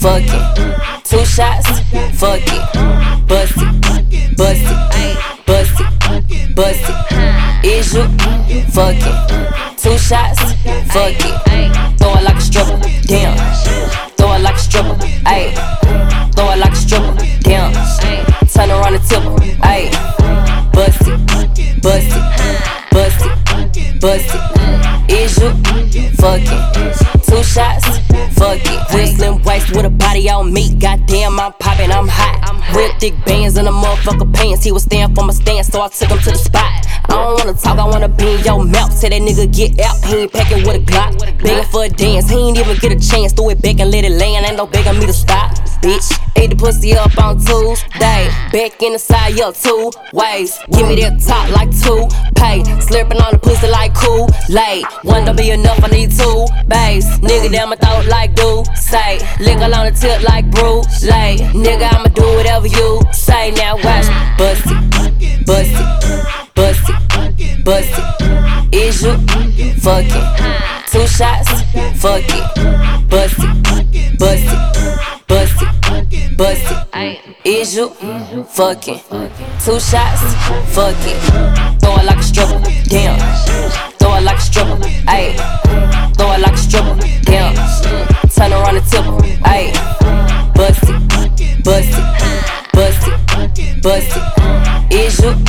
fucking. 2 shots, fuck it. Bust it, bust it, bust it, bust it. Is you fucking? 2 shots, fuck it. Throw it like a stripper, damn. Throw it like a stripper, ayy. Throw it like a stripper, damn. Turn around and tip her, ayy. Bust it, bust it, bust it, bust it. Is you fucking? 2 shots, fuck it. Real slim waist with a body on me. Goddamn, I'm poppin', I'm hot. Real thick bands in the motherfucker pants. He was staying for my stance, so I took him to the spot. I don't wanna talk, I wanna be in your mouth. Tell that nigga get out, he ain't packing with a Glock. Begging for a dance, he ain't even get a chance. Threw it back and let it land, ain't no begging me to stop. Bitch, ate the pussy up on Tuesday. Back in the side, up 2 ways. Give me that top like 2 pay. Slurping on the pussy like Kool-Aid. One don't be enough, I need 2 bays. Nigga down my throat like do say. Lick on the tip like Bruce Lay. Nigga, I'ma do whatever you say. Now watch me. Bust it, bust it, bust it, bust it. Is you fucking? 2 shots, fuck it. Bust it, bust it, bust it, bust it. Is you fucking? 2 shots, fuck it. Throw it like a stripper, damn. Throw it like a stripper, ayy. Throw it like a stripper, damn. Turn around and tip her, ayy. Bust it, bust it, bust it, bust it. Is you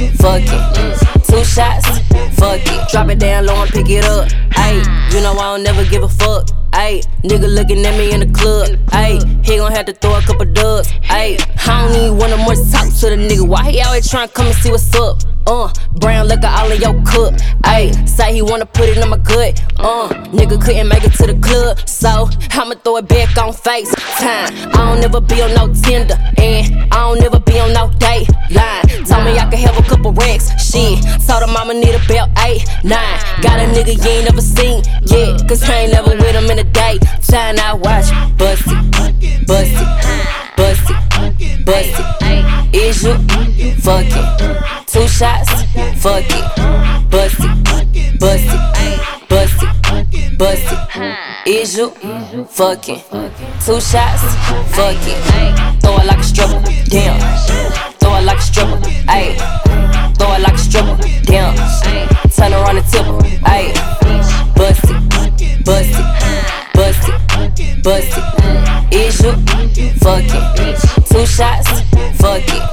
fucking? 2 shots, fuck it. Drop it down low and pick it up, ayy. You know I don't never give a fuck, ayy. Nigga looking at me in the club, ayy. He gon' have to throw a couple dubs, ayy. I don't even wanna much talk to the nigga. Why he always tryna come and see what's up? Brown liquor all in your cup, ayy. Say he wanna put it in my gut, nigga couldn't make it to the club, so I'ma throw it back on FaceTime. I don't never be on no Tinder, and I don't never be on no date line. Told me I could have a couple racks, shit. Told him I'ma need about 8, 9. Got a nigga you ain't never seen yet, cause I ain't never with him in a day. Time I watch, bust it, bust it, bust it, bust it. Is you fucking? 2 shots, fuck it. Bust it, bust it, bust it, bust it. Is you fucking? 2 shots, fuck it. Throw it like a stripper, damn. Throw it like a stripper, ayy. Throw it like a stripper, damn. Turn around and tip her, ayy. Bust it, bust it, bust it, bust it. Is you fucking? 2 shots, fuck it.